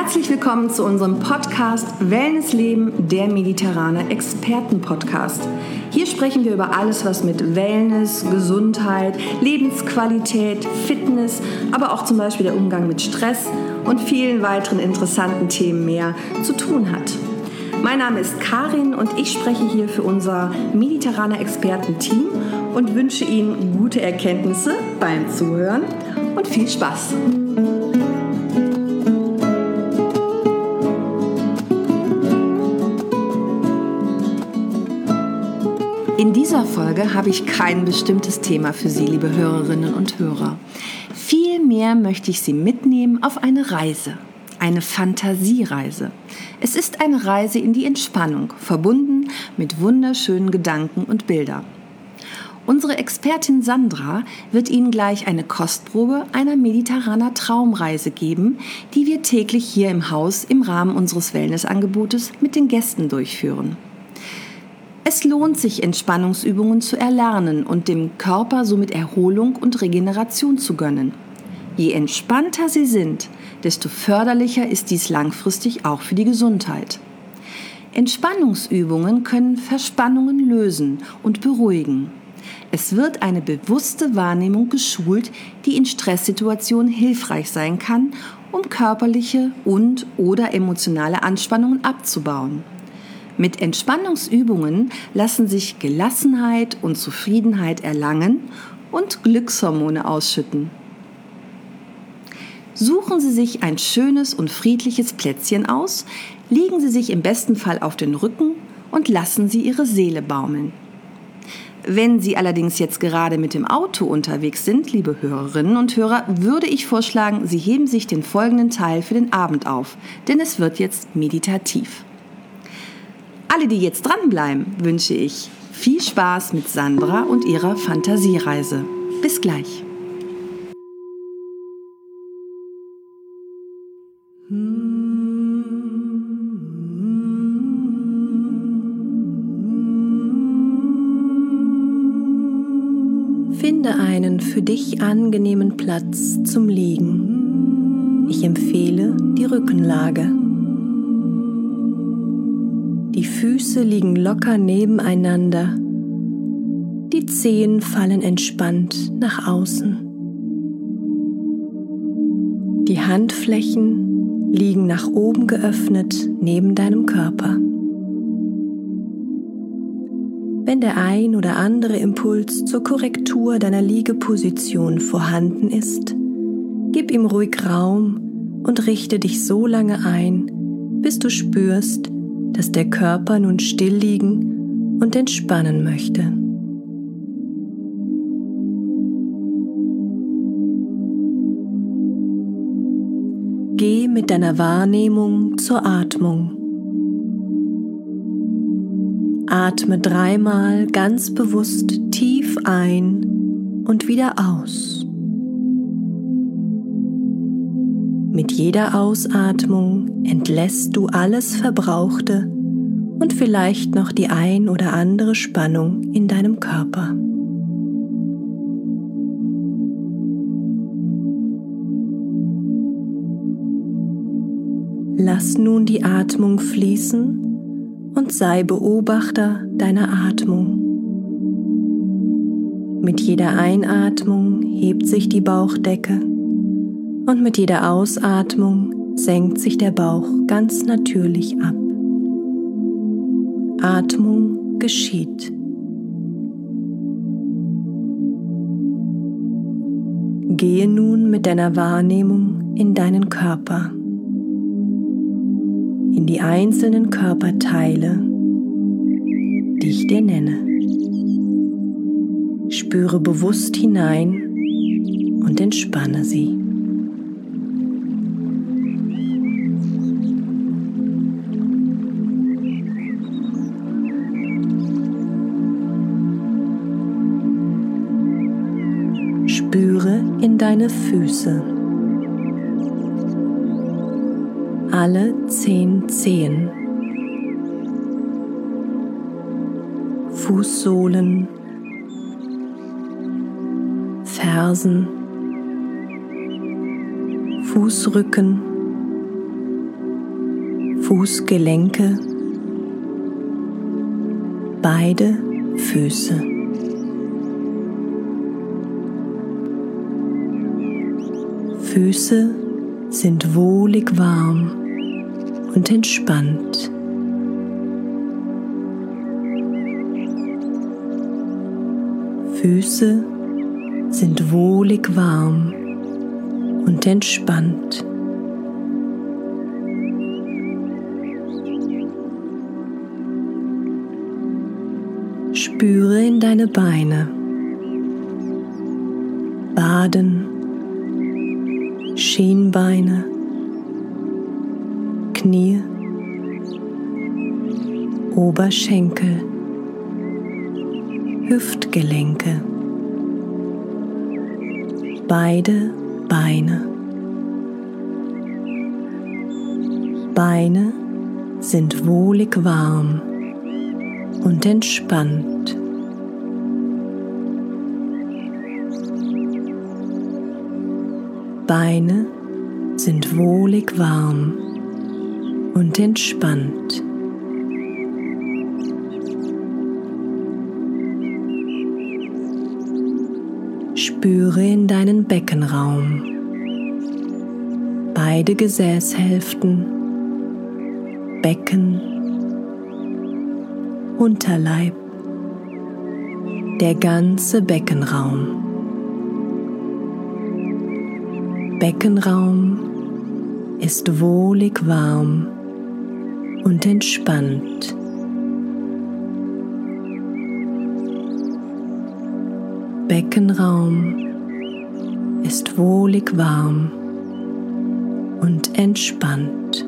Herzlich willkommen zu unserem Podcast Wellnessleben, der mediterrane Experten-Podcast. Hier sprechen wir über alles, was mit Wellness, Gesundheit, Lebensqualität, Fitness, aber auch zum Beispiel der Umgang mit Stress und vielen weiteren interessanten Themen mehr zu tun hat. Mein Name ist Karin und ich spreche hier für unser mediterrane Experten-Team und wünsche Ihnen gute Erkenntnisse beim Zuhören und viel Spaß. In dieser Folge habe ich kein bestimmtes Thema für Sie, liebe Hörerinnen und Hörer. Vielmehr möchte ich Sie mitnehmen auf eine Reise, eine Fantasiereise. Es ist eine Reise in die Entspannung, verbunden mit wunderschönen Gedanken und Bildern. Unsere Expertin Sandra wird Ihnen gleich eine Kostprobe einer mediterraner Traumreise geben, die wir täglich hier im Haus im Rahmen unseres Wellnessangebotes mit den Gästen durchführen. Es lohnt sich, Entspannungsübungen zu erlernen und dem Körper somit Erholung und Regeneration zu gönnen. Je entspannter Sie sind, desto förderlicher ist dies langfristig auch für die Gesundheit. Entspannungsübungen können Verspannungen lösen und beruhigen. Es wird eine bewusste Wahrnehmung geschult, die in Stresssituationen hilfreich sein kann, um körperliche und/oder emotionale Anspannungen abzubauen. Mit Entspannungsübungen lassen sich Gelassenheit und Zufriedenheit erlangen und Glückshormone ausschütten. Suchen Sie sich ein schönes und friedliches Plätzchen aus, legen Sie sich im besten Fall auf den Rücken und lassen Sie Ihre Seele baumeln. Wenn Sie allerdings jetzt gerade mit dem Auto unterwegs sind, liebe Hörerinnen und Hörer, würde ich vorschlagen, Sie heben sich den folgenden Teil für den Abend auf, denn es wird jetzt meditativ. Alle, die jetzt dranbleiben, wünsche ich viel Spaß mit Sandra und ihrer Fantasiereise. Bis gleich. Finde einen für dich angenehmen Platz zum Liegen. Ich empfehle die Rückenlage. Die Füße liegen locker nebeneinander. Die Zehen fallen entspannt nach außen. Die Handflächen liegen nach oben geöffnet neben deinem Körper. Wenn der ein oder andere Impuls zur Korrektur deiner Liegeposition vorhanden ist, gib ihm ruhig Raum und richte dich so lange ein, bis du spürst, dass der Körper nun still liegen und entspannen möchte. Geh mit deiner Wahrnehmung zur Atmung. Atme 3-mal ganz bewusst tief ein und wieder aus. Mit jeder Ausatmung entlässt du alles Verbrauchte und vielleicht noch die ein oder andere Spannung in deinem Körper. Lass nun die Atmung fließen und sei Beobachter deiner Atmung. Mit jeder Einatmung hebt sich die Bauchdecke und mit jeder Ausatmung senkt sich der Bauch ganz natürlich ab. Atmung geschieht. Gehe nun mit deiner Wahrnehmung in deinen Körper, in die einzelnen Körperteile, die ich dir nenne. Spüre bewusst hinein und entspanne sie. Spüre in deine Füße. Alle 10 Zehen. Fußsohlen, Fersen, Fußrücken, Fußgelenke, beide Füße. Füße sind wohlig warm und entspannt. Füße sind wohlig warm und entspannt. Spüre in deine Beine, Waden, Schienbeine, Knie, Oberschenkel, Hüftgelenke, beide Beine. Beine sind wohlig warm und entspannt. Beine sind wohlig warm und entspannt. Spüre in deinen Beckenraum, beide Gesäßhälften, Becken, Unterleib, der ganze Beckenraum. Beckenraum ist wohlig warm und entspannt. Beckenraum ist wohlig warm und entspannt.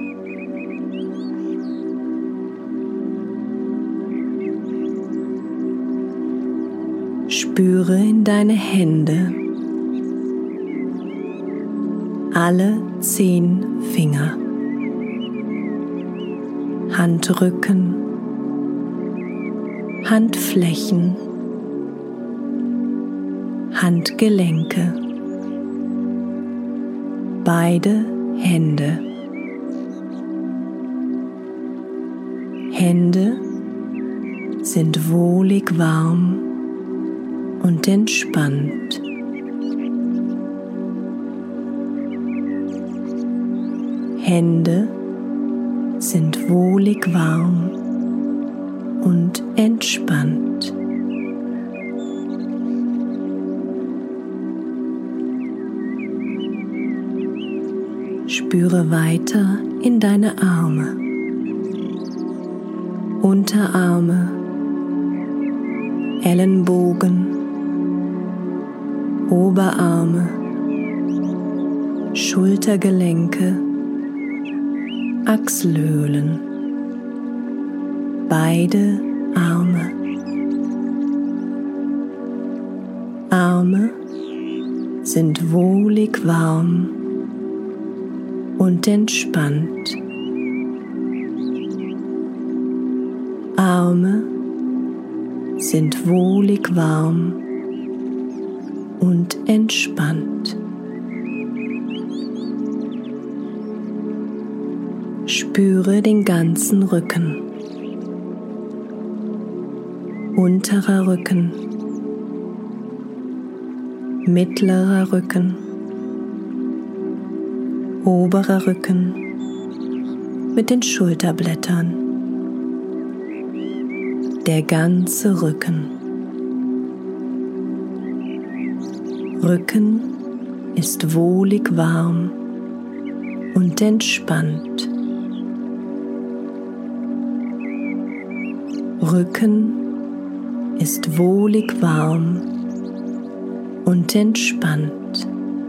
Spüre in deine Hände, alle 10 Finger, Handrücken, Handflächen, Handgelenke, beide Hände. Hände sind wohlig warm und entspannt. Hände sind wohlig warm und entspannt. Spüre weiter in deine Arme, Unterarme, Ellenbogen, Oberarme, Schultergelenke, Achselhöhlen, beide Arme. Arme sind wohlig warm und entspannt. Arme sind wohlig warm und entspannt. Spüre den ganzen Rücken, unterer Rücken, mittlerer Rücken, oberer Rücken mit den Schulterblättern, der ganze Rücken. Rücken ist wohlig warm und entspannt. Rücken ist wohlig warm und entspannt.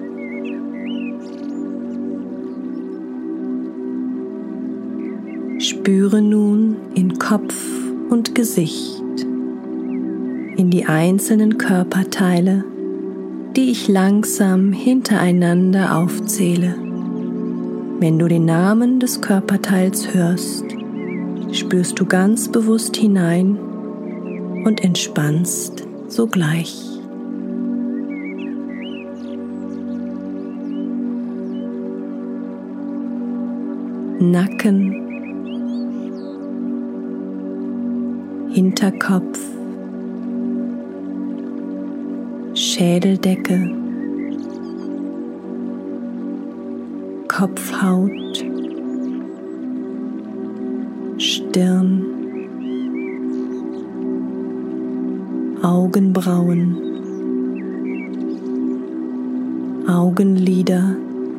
Spüre nun in Kopf und Gesicht, in die einzelnen Körperteile, die ich langsam hintereinander aufzähle. Wenn du den Namen des Körperteils hörst, spürst du ganz bewusst hinein und entspannst sogleich. Nacken, Hinterkopf, Schädeldecke, Kopfhaut, Stirn, Augenbrauen, Augenlider,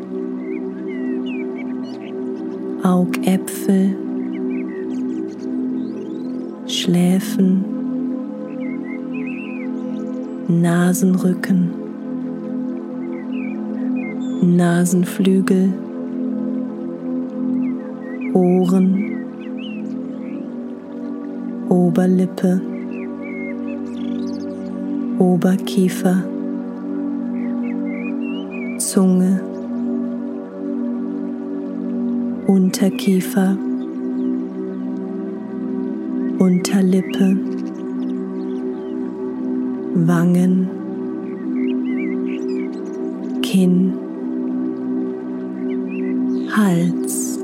Augäpfel, Schläfen, Nasenrücken, Nasenflügel, Ohren, Oberlippe, Oberkiefer, Zunge, Unterkiefer, Unterlippe, Wangen, Kinn, Hals,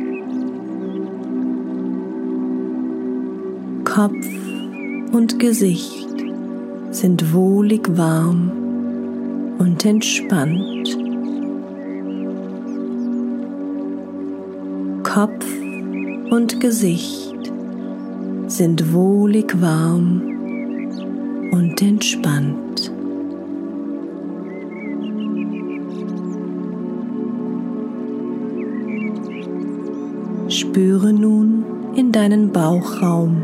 Kopf und Gesicht sind wohlig warm und entspannt. Kopf und Gesicht sind wohlig warm und entspannt. Spüre nun in deinen Bauchraum.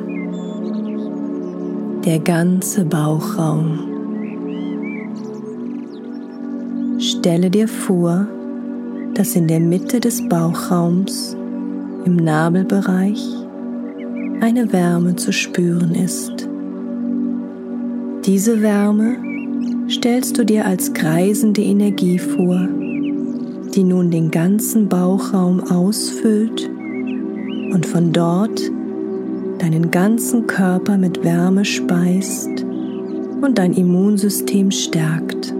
Der ganze Bauchraum. Stelle dir vor, dass in der Mitte des Bauchraums, im Nabelbereich, eine Wärme zu spüren ist. Diese Wärme stellst du dir als kreisende Energie vor, die nun den ganzen Bauchraum ausfüllt und von dort deinen ganzen Körper mit Wärme speist und dein Immunsystem stärkt.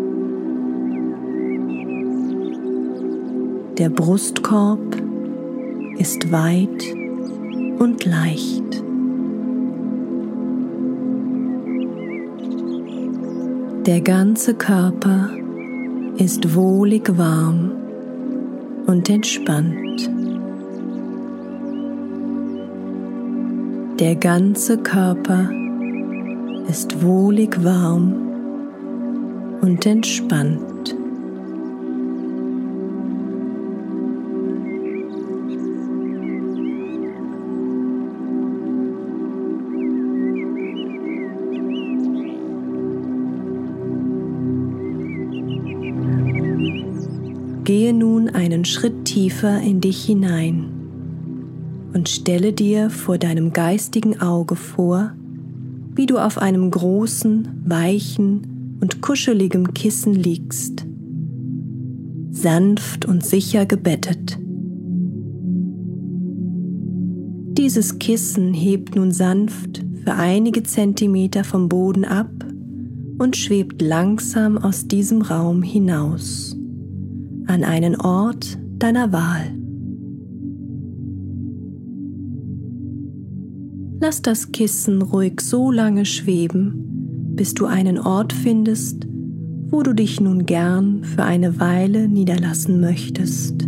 Der Brustkorb ist weit und leicht. Der ganze Körper ist wohlig warm und entspannt. Der ganze Körper ist wohlig warm und entspannt. Gehe nun einen Schritt tiefer in dich hinein und stelle dir vor deinem geistigen Auge vor, wie du auf einem großen, weichen und kuscheligen Kissen liegst, sanft und sicher gebettet. Dieses Kissen hebt nun sanft für einige Zentimeter vom Boden ab und schwebt langsam aus diesem Raum hinaus, an einen Ort deiner Wahl. Lass das Kissen ruhig so lange schweben, bis du einen Ort findest, wo du dich nun gern für eine Weile niederlassen möchtest.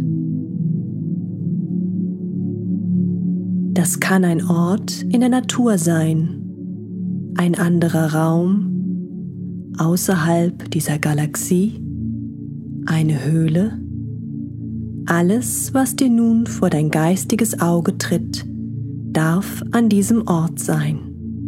Das kann ein Ort in der Natur sein, ein anderer Raum, außerhalb dieser Galaxie, eine Höhle, alles, was dir nun vor dein geistiges Auge tritt, darf an diesem Ort sein.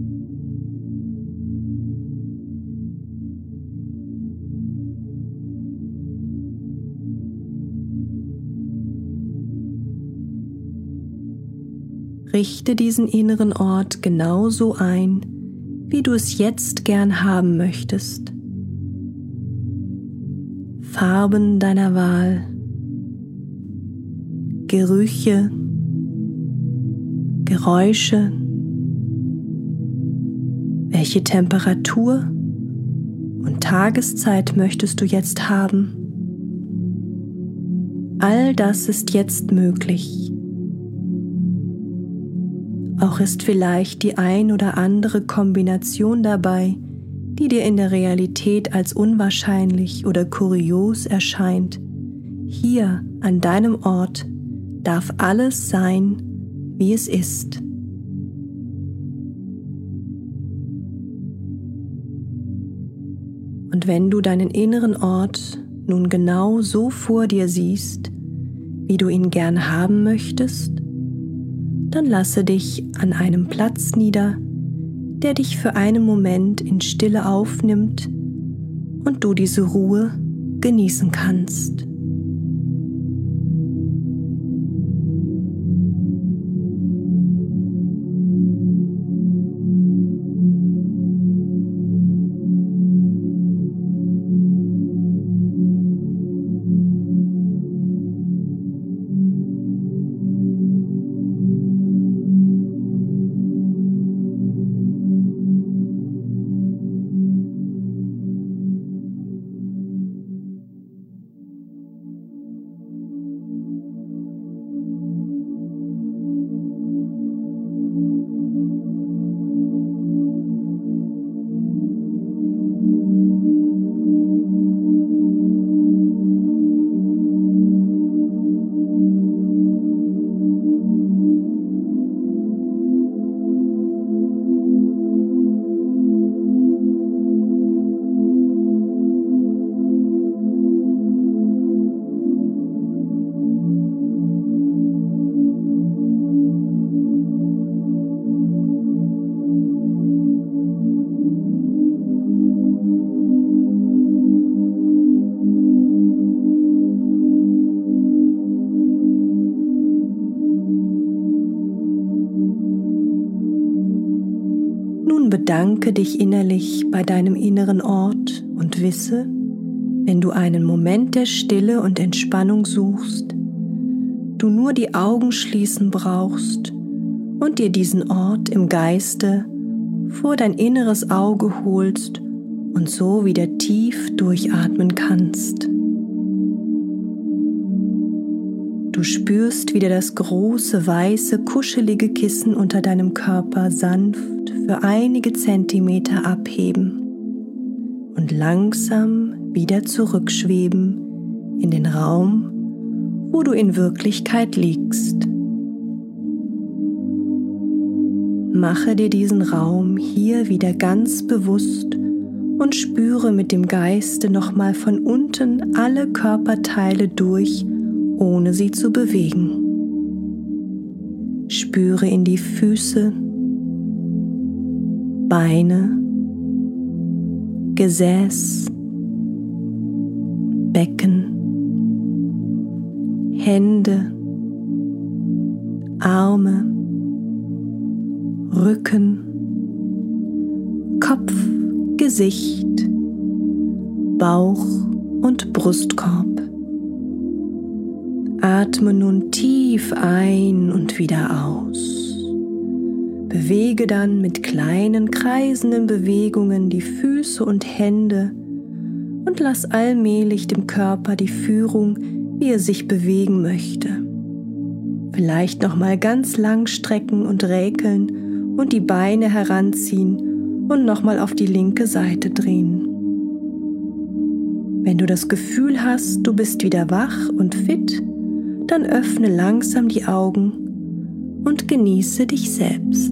Richte diesen inneren Ort genauso ein, wie du es jetzt gern haben möchtest. Farben deiner Wahl, Gerüche, Geräusche, welche Temperatur und Tageszeit möchtest du jetzt haben? All das ist jetzt möglich, Auch ist vielleicht die ein oder andere Kombination dabei, die dir in der Realität als unwahrscheinlich oder kurios erscheint. Hier an deinem Ort darf alles sein, wie es ist. Und wenn du deinen inneren Ort nun genau so vor dir siehst, wie du ihn gern haben möchtest, dann lasse dich an einem Platz nieder, der dich für einen Moment in Stille aufnimmt und du diese Ruhe genießen kannst. Bedanke dich innerlich bei deinem inneren Ort und wisse, wenn du einen Moment der Stille und Entspannung suchst, du nur die Augen schließen brauchst und dir diesen Ort im Geiste vor dein inneres Auge holst und so wieder tief durchatmen kannst. Du spürst wieder das große, weiße, kuschelige Kissen unter deinem Körper sanft für einige Zentimeter abheben und langsam wieder zurückschweben in den Raum, wo du in Wirklichkeit liegst. Mache dir diesen Raum hier wieder ganz bewusst und spüre mit dem Geiste nochmal von unten alle Körperteile durch, ohne sie zu bewegen. Spüre in die Füße, Beine, Gesäß, Becken, Hände, Arme, Rücken, Kopf, Gesicht, Bauch und Brustkorb. Atme nun tief ein und wieder aus. Bewege dann mit kleinen kreisenden Bewegungen die Füße und Hände und lass allmählich dem Körper die Führung, wie er sich bewegen möchte. Vielleicht nochmal ganz lang strecken und räkeln und die Beine heranziehen und nochmal auf die linke Seite drehen. Wenn du das Gefühl hast, du bist wieder wach und fit, dann öffne langsam die Augen und genieße dich selbst.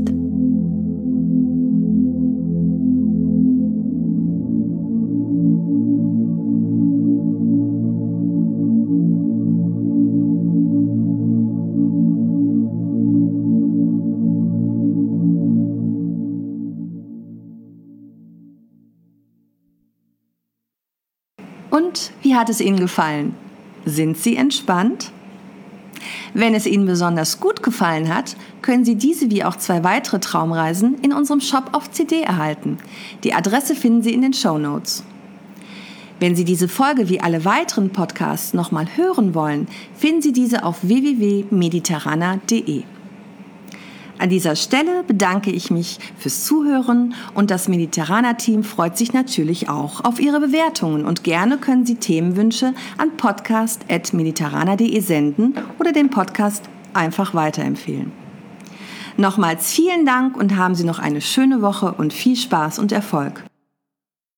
Und wie hat es Ihnen gefallen? Sind Sie entspannt? Wenn es Ihnen besonders gut gefallen hat, können Sie diese wie auch 2 weitere Traumreisen in unserem Shop auf CD erhalten. Die Adresse finden Sie in den Shownotes. Wenn Sie diese Folge wie alle weiteren Podcasts nochmal hören wollen, finden Sie diese auf www.mediterrana.de. An dieser Stelle bedanke ich mich fürs Zuhören und das Mediterrana-Team freut sich natürlich auch auf Ihre Bewertungen und gerne können Sie Themenwünsche an podcast@mediterrana.de senden oder den Podcast einfach weiterempfehlen. Nochmals vielen Dank und haben Sie noch eine schöne Woche und viel Spaß und Erfolg.